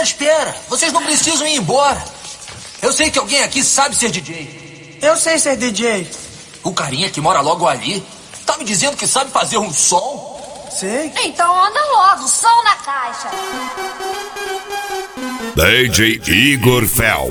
espera. Vocês não precisam ir embora. Eu sei que alguém aqui sabe ser DJ. Eu sei ser DJ. O carinha que mora logo ali tá me dizendo que sabe fazer um som? Sei. Então anda logo, som na caixa. DJ Igor Fel.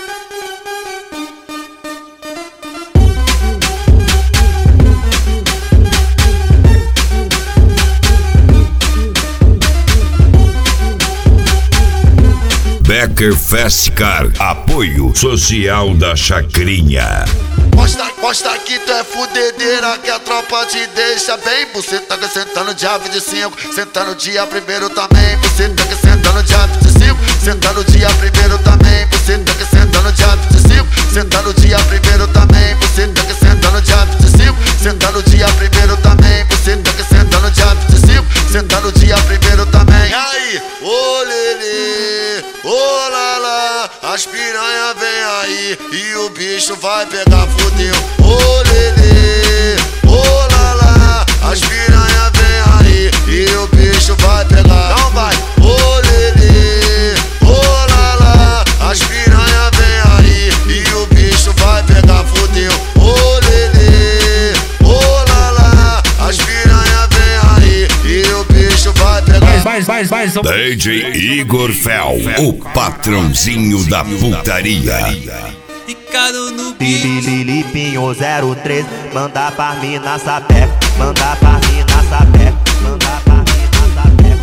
Becker Fast Car, apoio social da Chacrinha. Posta que tu é fudedeira, que a tropa te deixa bem. Você tá sentando dia 25, sentando dia primeiro também. Você tá sentando dia 25, sentando dia primeiro também. Você tá sentando dia 25, sentando dia primeiro também. Você tá sentando dia 25, sentando dia primeiro também. Você tá sentando dia 25, sentando dia primeiro também. E aí, ô lelê, ô lala, as piranha vem aí e o bicho vai pegar, fudeu. Ô lelê, ô lala, as piranha vem aí e o bicho vai pegar. Não vai, ô lelê, ô lala, as piranha vem aí e o bicho vai pegar, fudeu. Ô lelê, ô lala, as piranha vem aí e o bicho vai pegar. DJ Igor Fel, o patrãozinho da putaria. Ficado no Filipinho 03, manda pra mim na sapeca, manda pra mim na sapeca, manda pra mim na sapeca.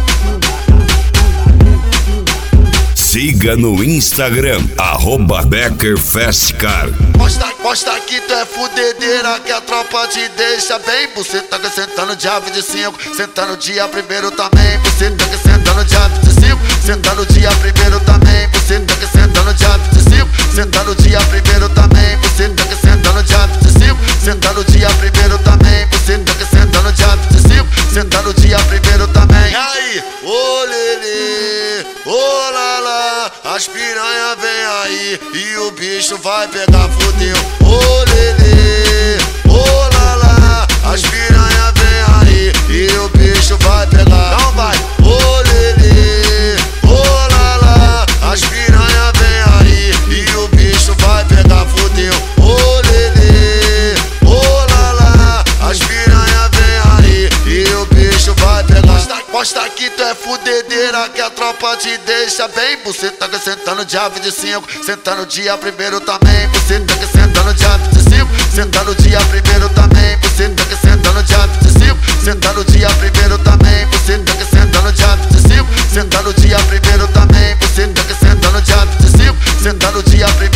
Siga no Instagram, @BeckerFastCar. Posta que tu é fudedeira, que a tropa te deixa bem. Você tá sentando dia 25, sentando dia primeiro também. Você tá sentando dia 25, sentando dia primeiro também. Você tá sentando dia 25, sentando dia primeiro também. Você tá sentando dia 25, sentando dia primeiro também. Você tá sentando dia 25, sentando dia primeiro também. E aí, ô lelê, ô lala, as piranha vem aí e o bicho vai pegar, fudeu. Ô lelê, ô lala, as piranha vem aí e o bicho vai pegar. Não vai, ô lelê, ô lala, as piranha vem aí e o bicho vai pegar, fudeu. Ô lelê, ô lala, as piranha vem aí e o bicho vai pegar. Posta que tu é fudedeira, que a tropa te deixa bem. Você tá sentando dia 25, sentando dia primeiro também. Você tá sentando dia 25, sentando dia primeiro também. Você tá sentando dia 25, sentando dia primeiro também. Você tá sentando dia 25, sentando dia primeiro também. Você tá sentando dia 25, sentando dia primeiro.